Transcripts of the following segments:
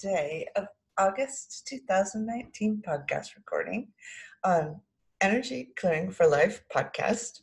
day of August 2019 podcast recording on Energy Clearing for Life podcast.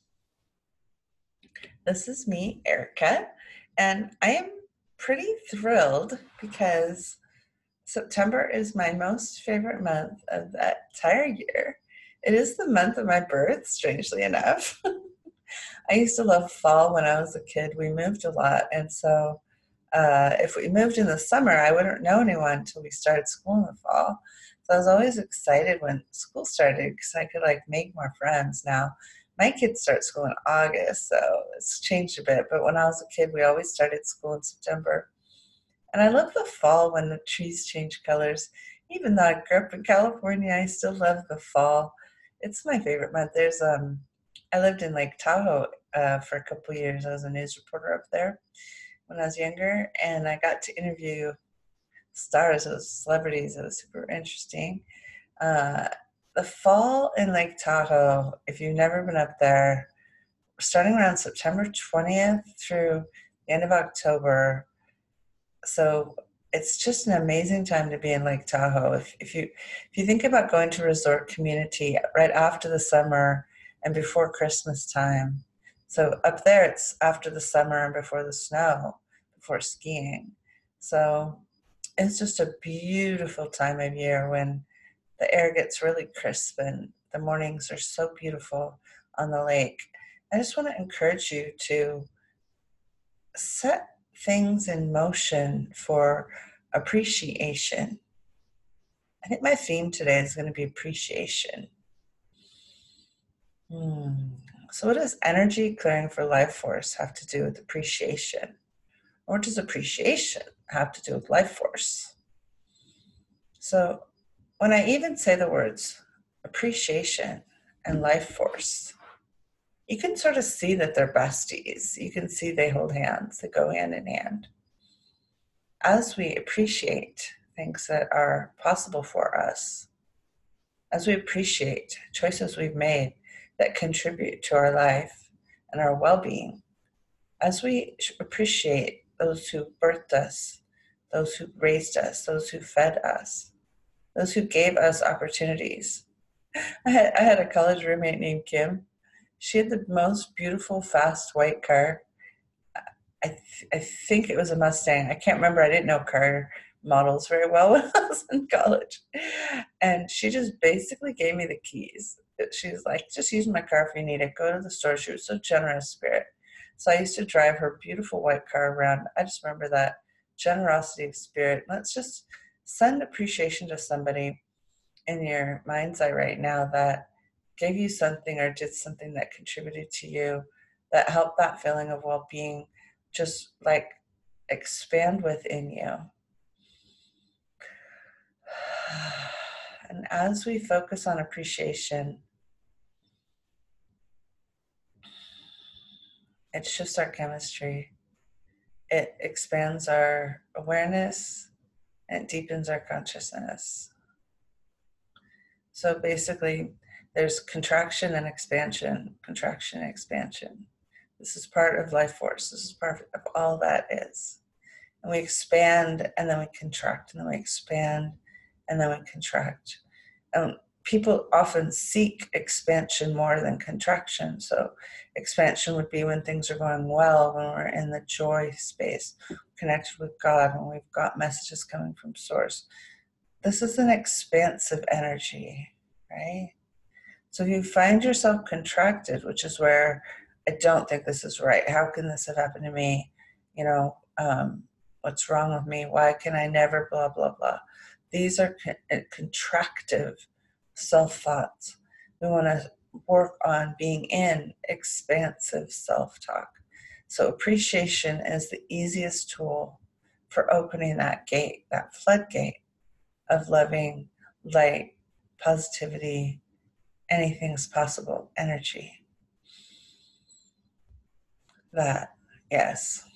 This is me, Erica, and I am pretty thrilled because September is my most favorite month of that entire year. It is the month of my birth, strangely enough. I used to love fall when I was a kid. We moved a lot, and so if we moved in the summer, I wouldn't know anyone until we started school in the fall. So I was always excited when school started because I could make more friends. Now, my kids start school in August, so it's changed a bit. But when I was a kid, we always started school in September. And I love the fall when the trees change colors. Even though I grew up in California, I still love the fall. It's my favorite month. I lived in Lake Tahoe for a couple years. I was a news reporter up there when I was younger, and I got to interview stars, those celebrities. It was super interesting. Uh, the fall in Lake Tahoe, if you've never been up there, starting around September 20th through the end of October. So it's just an amazing time to be in Lake Tahoe. If you think about going to a resort community right after the summer and before Christmas time, so up there it's after the summer and before the snow, before skiing. So it's just a beautiful time of year when the air gets really crisp and the mornings are so beautiful on the lake. I just want to encourage you to set things in motion for appreciation. I think my theme today is going to be appreciation. So what does energy clearing for life force have to do with appreciation? Or what does appreciation have to do with life force? So when I even say the words appreciation and life force, you can sort of see that they're besties. You can see they hold hands, they go hand in hand. As we appreciate things that are possible for us, as we appreciate choices we've made that contribute to our life and our well-being, as we appreciate those who birthed us, those who raised us, those who fed us, those who gave us opportunities. I had a college roommate named Kim. She had the most beautiful, fast white car. I think it was a Mustang. I can't remember. I didn't know car models very well when I was in college. And she just basically gave me the keys. She was like, just use my car if you need it. Go to the store. She was so generous spirit. So I used to drive her beautiful white car around. I just remember that generosity of spirit. Let's just send appreciation to somebody in your mind's eye right now that gave you something or did something that contributed to you, that helped that feeling of well-being just expand within you. And as we focus on appreciation, it shifts our chemistry. It expands our awareness and it deepens our consciousness. So basically, there's contraction and expansion, contraction and expansion. This is part of life force. This is part of all that is. And we expand and then we contract and then we expand and then we contract. People often seek expansion more than contraction. So expansion would be when things are going well, when we're in the joy space, connected with God, when we've got messages coming from source. This is an expansive energy, right? So if you find yourself contracted, which is where I don't think this is right. How can this have happened to me? What's wrong with me? Why can I never blah, blah, blah? These are contractive self-thoughts. We want to work on being in expansive self-talk. So appreciation is the easiest tool for opening that gate, that floodgate of loving, light, positivity, anything's possible energy. That, yes.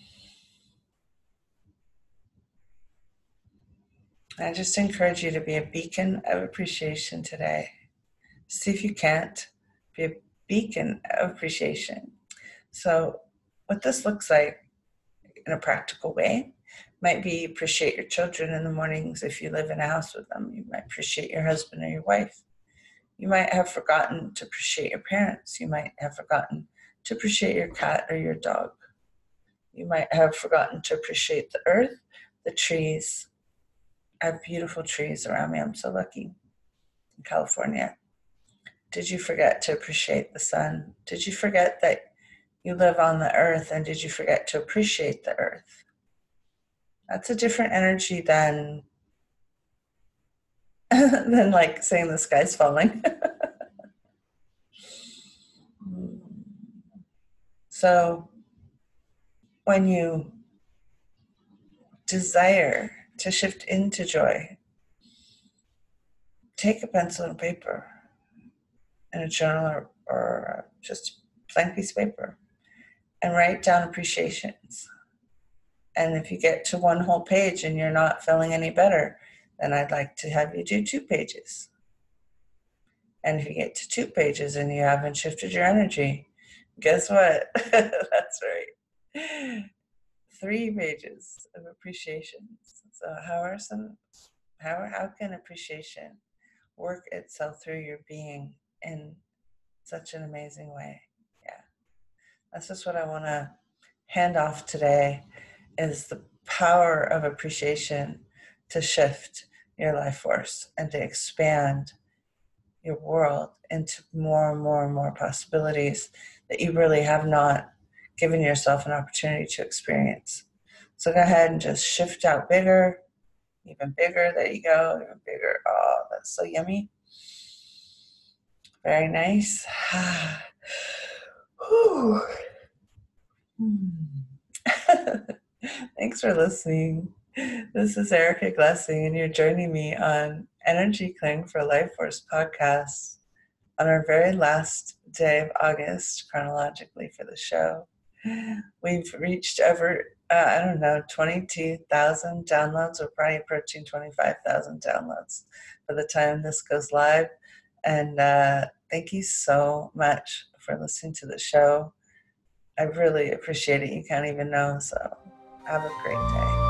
I just encourage you to be a beacon of appreciation today. See if you can't be a beacon of appreciation. So what this looks like in a practical way Might be appreciate your children in the mornings if you live in a house with them. You might appreciate your husband or your wife. You might have forgotten to appreciate your parents. You might have forgotten to appreciate your cat or your dog. You might have forgotten to appreciate the earth, the trees. I have beautiful trees around me. I'm so lucky in California. Did you forget to appreciate the sun? Did you forget that you live on the earth, and did you forget to appreciate the earth? That's a different energy than than like saying the sky's falling. So when you desire to shift into joy, take a pencil and paper and a journal or just a blank piece of paper and write down appreciations. And if you get to one whole page and you're not feeling any better, then I'd like to have you do 2 pages. And if you get to 2 pages and you haven't shifted your energy, guess what? That's right. 3 pages of appreciations. So how can appreciation work itself through your being in such an amazing way? Yeah. That's just what I want to hand off today, is the power of appreciation to shift your life force and to expand your world into more and more and more possibilities that you really have not given yourself an opportunity to experience. So go ahead and just shift out bigger, even bigger. There you go, even bigger. Oh, that's so yummy. Very nice. Thanks for listening. This is Erica Glessing, and you're joining me on Energy Cling for Life Force podcast on our very last day of August, chronologically, for the show. We've reached over, 22,000 downloads. We're probably approaching 25,000 downloads by the time this goes live. And thank you so much for listening to the show. I really appreciate it. You can't even know. So have a great day.